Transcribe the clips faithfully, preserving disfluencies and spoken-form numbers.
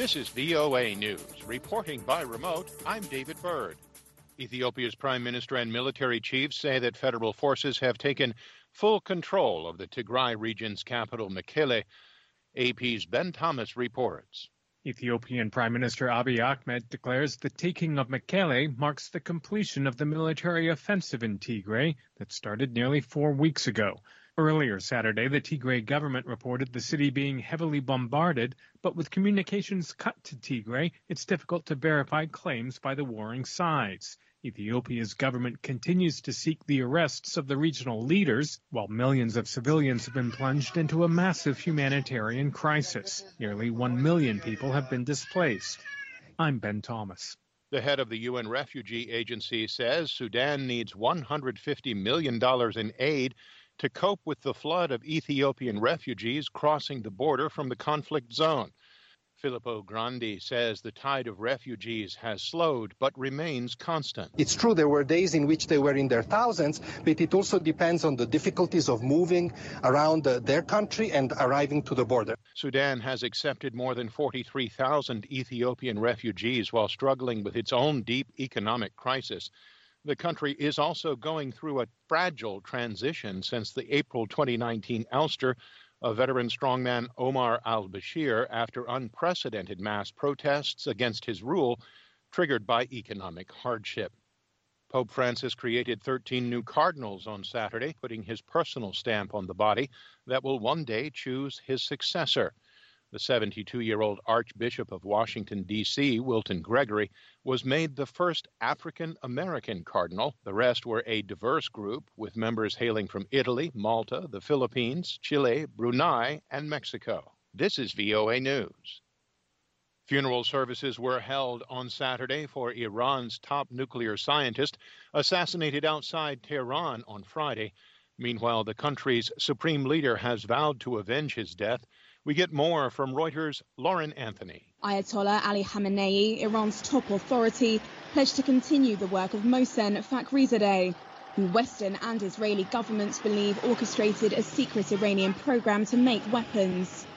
This is V O A News. Reporting by remote, I'm David Byrd. Ethiopia's prime minister and military chiefs say that federal forces have taken full control of the Tigray region's capital, Mekele. A P's Ben Thomas reports. Ethiopian Prime Minister Abiy Ahmed declares the taking of Mekele marks the completion of the military offensive in Tigray that started nearly four weeks ago. Earlier Saturday, the Tigray government reported the city being heavily bombarded, but with communications cut to Tigray, it's difficult to verify claims by the warring sides. Ethiopia's government continues to seek the arrests of the regional leaders, while millions of civilians have been plunged into a massive humanitarian crisis. Nearly one million people have been displaced. I'm Ben Thomas. The head of the U N Refugee Agency says Sudan needs one hundred fifty million dollars in aid to cope with the flood of Ethiopian refugees crossing the border from the conflict zone. Filippo Grandi says the tide of refugees has slowed but remains constant. It's true there were days in which they were in their thousands, but it also depends on the difficulties of moving around uh, their country and arriving to the border. Sudan has accepted more than forty-three thousand Ethiopian refugees while struggling with its own deep economic crisis. The country is also going through a fragile transition since the April twenty nineteen ouster of veteran strongman Omar al-Bashir after unprecedented mass protests against his rule triggered by economic hardship. Pope Francis created thirteen new cardinals on Saturday, putting his personal stamp on the body that will one day choose his successor. The seventy-two-year-old Archbishop of Washington, D C, Wilton Gregory, was made the first African-American cardinal. The rest were a diverse group, with members hailing from Italy, Malta, the Philippines, Chile, Brunei, and Mexico. This is V O A News. Funeral services were held on Saturday for Iran's top nuclear scientist, assassinated outside Tehran on Friday. Meanwhile, the country's supreme leader has vowed to avenge his death. We get more from Reuters' Lauren Anthony. Ayatollah Ali Khamenei, Iran's top authority, pledged to continue the work of Mohsen Fakhrizadeh, who Western and Israeli governments believe orchestrated a secret Iranian program to make weapons.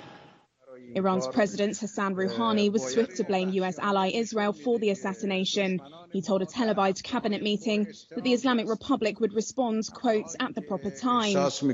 Iran's President Hassan Rouhani was swift to blame U S ally Israel for the assassination. He told a televised cabinet meeting that the Islamic Republic would respond, quote, at the proper time.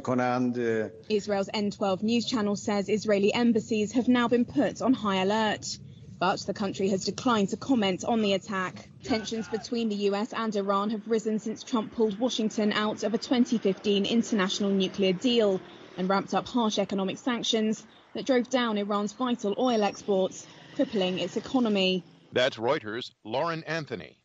Israel's N twelve news channel says Israeli embassies have now been put on high alert. But the country has declined to comment on the attack. Tensions between the U S and Iran have risen since Trump pulled Washington out of a twenty fifteen international nuclear deal and ramped up harsh economic sanctions that drove down Iran's vital oil exports, crippling its economy. That's Reuters' Lauren Anthony.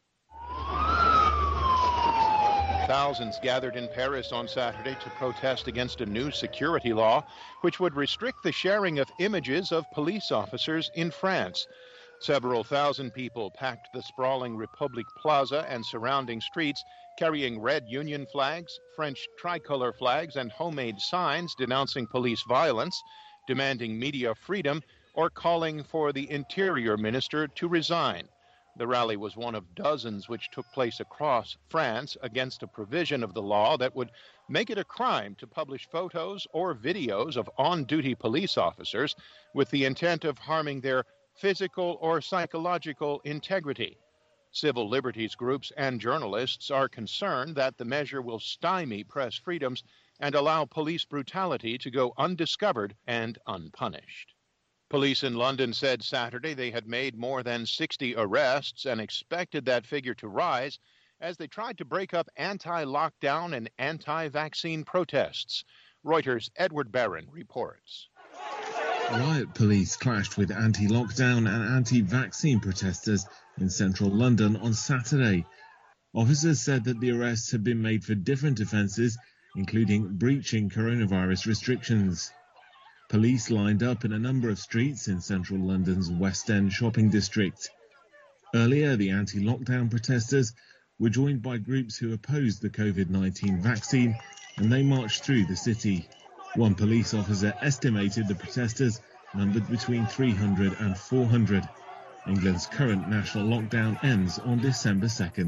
Thousands gathered in Paris on Saturday to protest against a new security law which would restrict the sharing of images of police officers in France. Several thousand people packed the sprawling Republic Plaza and surrounding streets, carrying red Union flags, French tricolor flags, and homemade signs denouncing police violence, demanding media freedom, or calling for the Interior Minister to resign. The rally was one of dozens which took place across France against a provision of the law that would make it a crime to publish photos or videos of on-duty police officers with the intent of harming their physical or psychological integrity. Civil liberties groups and journalists are concerned that the measure will stymie press freedoms and allow police brutality to go undiscovered and unpunished. Police in London said Saturday they had made more than sixty arrests and expected that figure to rise as they tried to break up anti-lockdown and anti-vaccine protests. Reuters' Edward Barron reports. Riot police clashed with anti-lockdown and anti-vaccine protesters in central London on Saturday. Officers said that the arrests had been made for different offences, including breaching coronavirus restrictions. Police lined up in a number of streets in central London's West End shopping district. Earlier, the anti-lockdown protesters were joined by groups who opposed the COVID nineteen vaccine, and they marched through the city. One police officer estimated the protesters numbered between three hundred and four hundred. England's current national lockdown ends on December second.